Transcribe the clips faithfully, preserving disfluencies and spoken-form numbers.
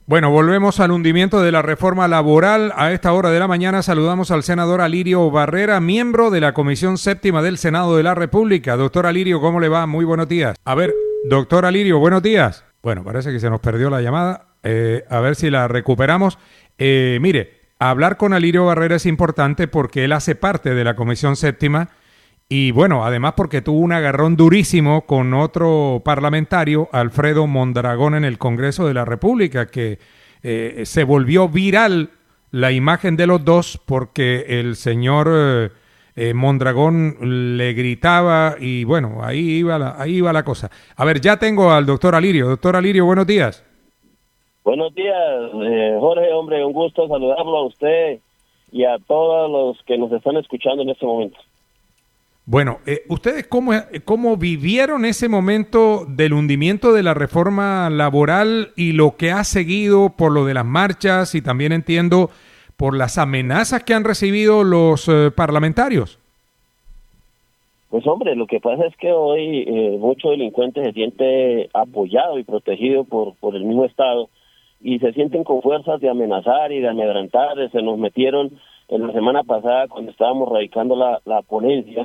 Bueno, volvemos al hundimiento de la reforma laboral. A esta hora de la mañana saludamos al senador Alirio Barrera, miembro de la Comisión Séptima del Senado de la República. Doctor Alirio, ¿cómo le va? Muy buenos días. A ver, doctor Alirio, buenos días. Bueno, parece que se nos perdió la llamada. Eh, a ver si la recuperamos. Eh, mire, hablar con Alirio Barrera es importante porque él hace parte de la Comisión Séptima y, bueno, además porque tuvo un agarrón durísimo con otro parlamentario, Alfredo Mondragón, en el Congreso de la República, que eh, se volvió viral la imagen de los dos porque el señor eh, eh, Mondragón le gritaba y, bueno, ahí iba, la, ahí iba la cosa. A ver, ya tengo al doctor Alirio. Doctor Alirio, buenos días. Buenos días, eh, Jorge, hombre, un gusto saludarlo a usted y a todos los que nos están escuchando en este momento. Bueno, eh, ¿ustedes cómo, cómo vivieron ese momento del hundimiento de la reforma laboral y lo que ha seguido por lo de las marchas y también entiendo por las amenazas que han recibido los eh, parlamentarios? Pues hombre, lo que pasa es que hoy eh, mucho delincuente se siente apoyado y protegido por, por el mismo Estado y se sienten con fuerzas de amenazar y de amedrentar. Se nos metieron en la semana pasada cuando estábamos radicando la, la ponencia.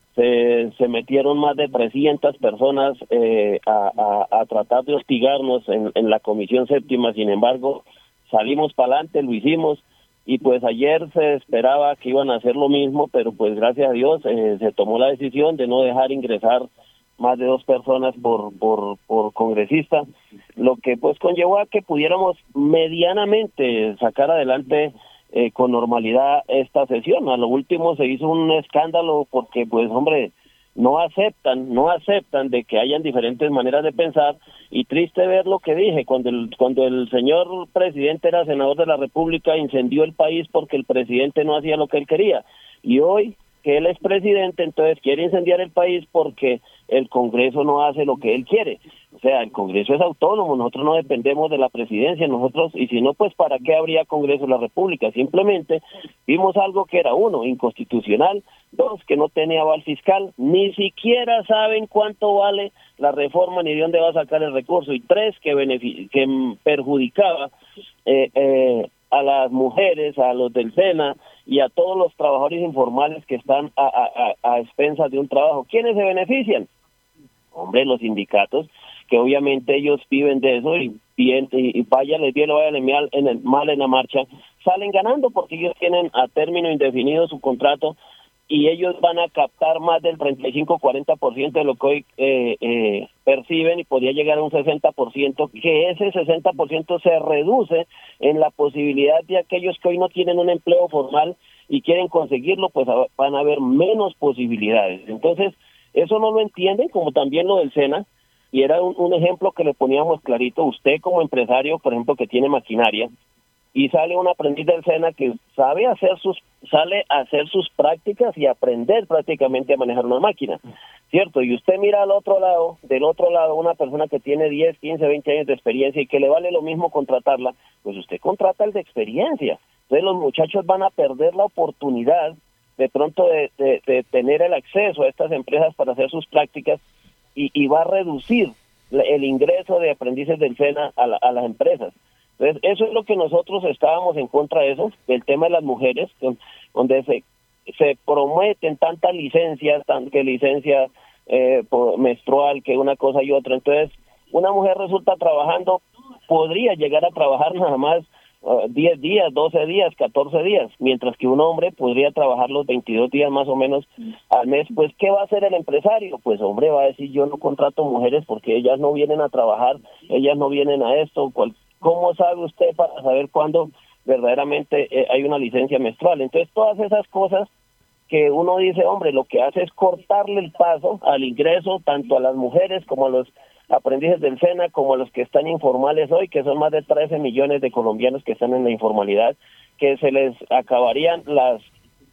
Se, se metieron más de trescientas personas eh, a, a, a tratar de hostigarnos en, en la Comisión Séptima. Sin embargo, salimos para adelante, lo hicimos, y pues ayer se esperaba que iban a hacer lo mismo, pero pues gracias a Dios eh, se tomó la decisión de no dejar ingresar más de dos personas por, por, por congresista, lo que pues conllevó a que pudiéramos medianamente sacar adelante Eh, con normalidad esta sesión. A lo último se hizo un escándalo porque pues hombre no aceptan, no aceptan de que hayan diferentes maneras de pensar, y triste ver lo que dije cuando el, cuando el señor presidente era senador de la República, incendió el país porque el presidente no hacía lo que él quería, y hoy que él es presidente entonces quiere incendiar el país porque el Congreso no hace lo que él quiere. O sea, el Congreso es autónomo, nosotros no dependemos de la presidencia, nosotros, y si no, pues ¿para qué habría Congreso de la República? Simplemente vimos algo que era, uno, inconstitucional, dos, que no tenía aval fiscal, ni siquiera saben cuánto vale la reforma ni de dónde va a sacar el recurso, y tres, que, benefic- que perjudicaba eh, eh, a las mujeres, a los del SENA y a todos los trabajadores informales que están a, a, a, a expensas de un trabajo. ¿Quiénes se benefician? Hombre, los sindicatos, que obviamente ellos viven de eso, y, y, y vaya les bien o vaya les mal en, el, mal en la marcha, salen ganando porque ellos tienen a término indefinido su contrato y ellos van a captar más del treinta y cinco a cuarenta por ciento de lo que hoy eh, eh, perciben, y podría llegar a un sesenta por ciento, que ese sesenta por ciento se reduce en la posibilidad de aquellos que hoy no tienen un empleo formal y quieren conseguirlo, pues a, van a haber menos posibilidades. Entonces, eso no lo entienden, como también lo del SENA, y era un, un ejemplo que le poníamos clarito. Usted como empresario, por ejemplo, que tiene maquinaria, y sale un aprendiz del SENA que sabe hacer sus, sale a hacer sus prácticas y aprender prácticamente a manejar una máquina, ¿cierto? Y usted mira al otro lado, del otro lado, una persona que tiene diez, quince, veinte años de experiencia y que le vale lo mismo contratarla, pues usted contrata el de experiencia. Entonces los muchachos van a perder la oportunidad de pronto de, de, de tener el acceso a estas empresas para hacer sus prácticas, y, y va a reducir el ingreso de aprendices del SENA a, la, a las empresas. Entonces, eso es lo que nosotros estábamos en contra de eso, del tema de las mujeres, donde se, se prometen tantas licencias, tan, que licencia eh, por menstrual, que una cosa y otra. Entonces, una mujer resulta trabajando, podría llegar a trabajar nada más uh, diez días, doce días, catorce días, mientras que un hombre podría trabajar los veintidós días más o menos al mes. Pues, ¿qué va a hacer el empresario? Pues, hombre, va a decir, yo no contrato mujeres porque ellas no vienen a trabajar, ellas no vienen a esto, cual, ¿cómo sabe usted para saber cuándo verdaderamente eh, hay una licencia menstrual? Entonces, todas esas cosas que uno dice, hombre, lo que hace es cortarle el paso al ingreso tanto a las mujeres como a los aprendices del SENA, como a los que están informales hoy, que son más de trece millones de colombianos que están en la informalidad, que se les acabarían las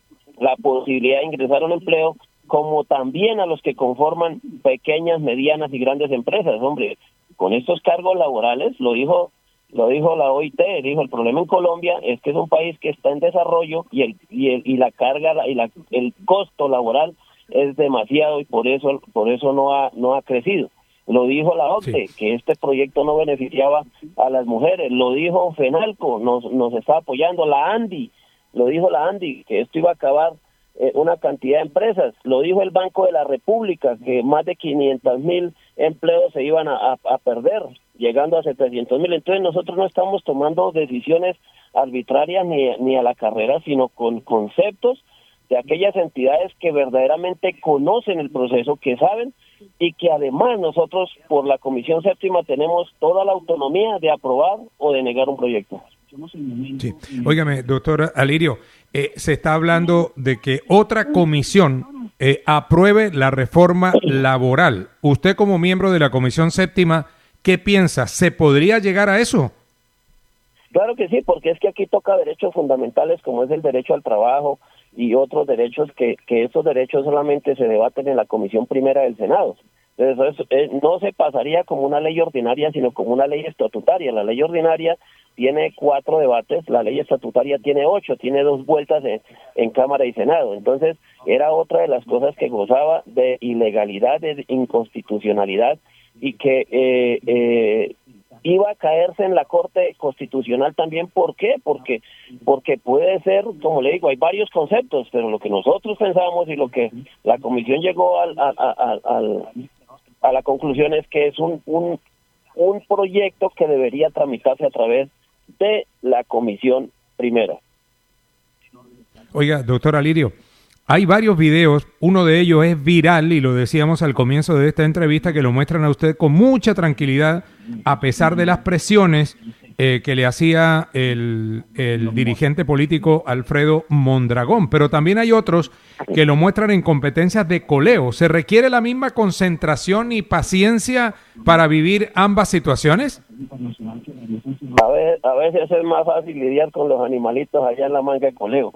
la posibilidad de ingresar a un empleo, como también a los que conforman pequeñas, medianas y grandes empresas. Hombre, con estos cargos laborales, lo dijo lo dijo la O I T, dijo, el problema en Colombia es que es un país que está en desarrollo y el y el y la carga y la el costo laboral es demasiado, y por eso por eso no ha no ha crecido. lo dijo la O C D E, Sí. que este proyecto no beneficiaba a las mujeres, lo dijo FENALCO, nos, nos está apoyando, la ANDI, lo dijo la ANDI, que esto iba a acabar eh, una cantidad de empresas, lo dijo el Banco de la República, que más de quinientos mil empleos se iban a, a, a perder, llegando a setecientos mil. Entonces nosotros no estamos tomando decisiones arbitrarias ni, ni a la carrera, sino con conceptos de aquellas entidades que verdaderamente conocen el proceso, que saben, y que además nosotros por la Comisión Séptima tenemos toda la autonomía de aprobar o de negar un proyecto. Sí. Óigame, doctor Alirio, eh, se está hablando de que otra comisión eh, apruebe la reforma laboral. Usted como miembro de la Comisión Séptima, ¿qué piensa? ¿Se podría llegar a eso? Claro que sí, porque es que aquí toca derechos fundamentales como es el derecho al trabajo y otros derechos que, que esos derechos solamente se debaten en la Comisión Primera del Senado. Entonces, eh, no se pasaría como una ley ordinaria, sino como una ley estatutaria. La ley ordinaria tiene cuatro debates, la ley estatutaria tiene ocho, tiene dos vueltas en, en Cámara y Senado. Entonces, era otra de las cosas que gozaba de ilegalidad, de inconstitucionalidad, y que eh, eh, iba a caerse en la Corte Constitucional también. ¿Por qué? Porque porque puede ser, como le digo, hay varios conceptos, pero lo que nosotros pensamos y lo que la Comisión llegó al, al, al, al a la conclusión es que es un, un un proyecto que debería tramitarse a través de la Comisión Primera. Oiga, doctor Alirio, hay varios videos, uno de ellos es viral y lo decíamos al comienzo de esta entrevista, que lo muestran a usted con mucha tranquilidad a pesar de las presiones eh, que le hacía el, el dirigente político Alfredo Mondragón, pero también hay otros que lo muestran en competencias de coleo. ¿Se requiere la misma concentración y paciencia para vivir ambas situaciones? A veces, a veces es más fácil lidiar con los animalitos allá en la manga de coleo.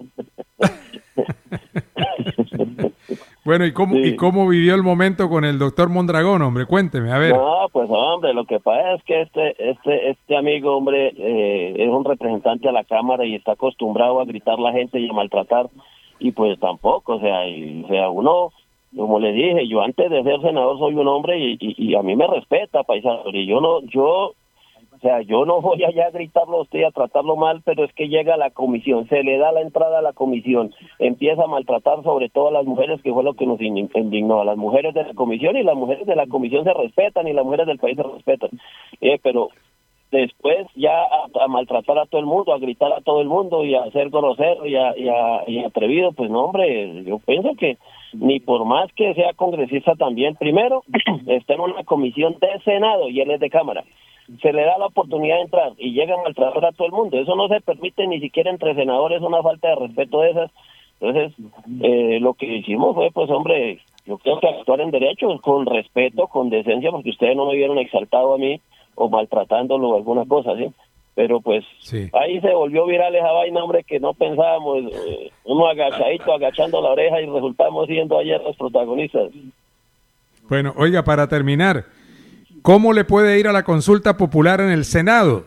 Bueno, ¿y cómo, sí. ¿y cómo vivió el momento con el doctor Mondragón, hombre? Cuénteme, a ver. No, pues hombre, lo que pasa es que este este este amigo, hombre, eh, es un representante a la Cámara y está acostumbrado a gritar a la gente y a maltratar, y pues tampoco, o sea, y, o sea, uno, como le dije, yo antes de ser senador soy un hombre y, y, y a mí me respeta, paisano, y yo no, yo... O sea, yo no voy allá a gritarlo a usted, a tratarlo mal, pero es que llega a la comisión, se le da la entrada a la comisión, empieza a maltratar sobre todo a las mujeres, que fue lo que nos indignó, a las mujeres de la comisión, y las mujeres de la comisión se respetan y las mujeres del país se respetan. Eh, pero después ya a, a maltratar a todo el mundo, a gritar a todo el mundo y a ser grosero y, a, y, a, y atrevido, pues no, hombre, yo pienso que ni por más que sea congresista también, primero está en una comisión de Senado y él es de Cámara, se le da la oportunidad de entrar y llegan a maltratar a todo el mundo. Eso no se permite ni siquiera entre senadores, una falta de respeto de esas. Entonces, eh, lo que hicimos fue, pues hombre, yo creo que actuar en derecho, con respeto, con decencia, porque ustedes no me vieron exaltado a mí o maltratándolo o alguna cosa, ¿sí? Pero pues sí. Ahí se volvió viral esa vaina, hombre, que no pensábamos, eh, uno agachadito, agachando la oreja y resultamos siendo ayer los protagonistas. Bueno, oiga, para terminar, ¿cómo le puede ir a la consulta popular en el Senado?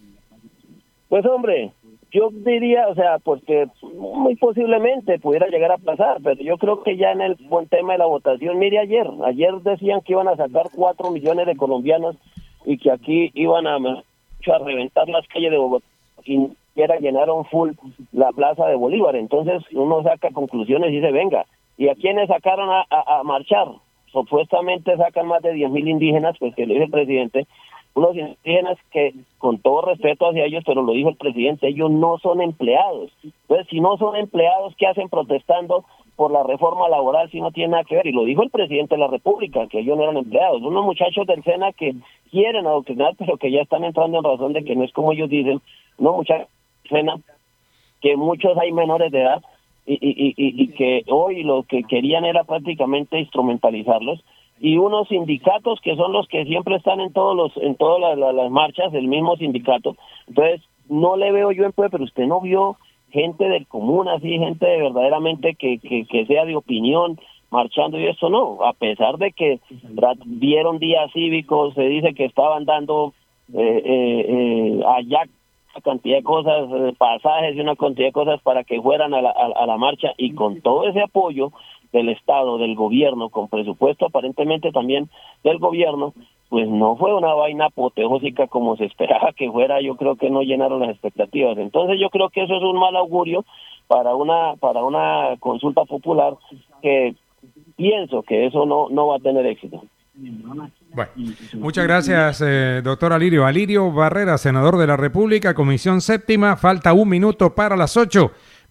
Pues hombre, yo diría, o sea, porque muy posiblemente pudiera llegar a pasar, pero yo creo que ya en el buen tema de la votación, mire ayer, ayer decían que iban a sacar cuatro millones de colombianos y que aquí iban a, a reventar las calles de Bogotá y ni siquiera llenaron full la plaza de Bolívar. Entonces uno saca conclusiones y dice, venga, ¿y a quiénes sacaron a, a, a marchar? Supuestamente sacan más de diez mil indígenas, pues que lo dice el presidente, unos indígenas que, con todo respeto hacia ellos, pero lo dijo el presidente, ellos no son empleados. Entonces, si no son empleados, ¿qué hacen protestando por la reforma laboral si no tiene nada que ver? Y lo dijo el presidente de la República, que ellos no eran empleados. Unos muchachos del SENA que quieren adoctrinar, pero que ya están entrando en razón de que no es como ellos dicen, unos muchachos del SENA, que muchos hay menores de edad, Y, y, y, y que hoy lo que querían era prácticamente instrumentalizarlos, y unos sindicatos que son los que siempre están en todos los en todas las, las, las marchas, el mismo sindicato. Entonces no le veo yo en pues, pero usted no vio gente del común así, gente de verdaderamente que, que, que sea de opinión marchando, y eso no, a pesar de que vieron días cívicos, se dice que estaban dando eh, eh, eh, allá cantidad de cosas, pasajes y una cantidad de cosas para que fueran a la, a, a la marcha, y con todo ese apoyo del Estado, del gobierno, con presupuesto aparentemente también del gobierno, pues no fue una vaina apoteósica como se esperaba que fuera. Yo creo que no llenaron las expectativas. Entonces yo creo que eso es un mal augurio para una para una consulta popular, que pienso que eso no no va a tener éxito. Bueno, muchas gracias, eh, doctor Alirio. Alirio Barrera, senador de la República, Comisión Séptima. Falta un minuto para las ocho.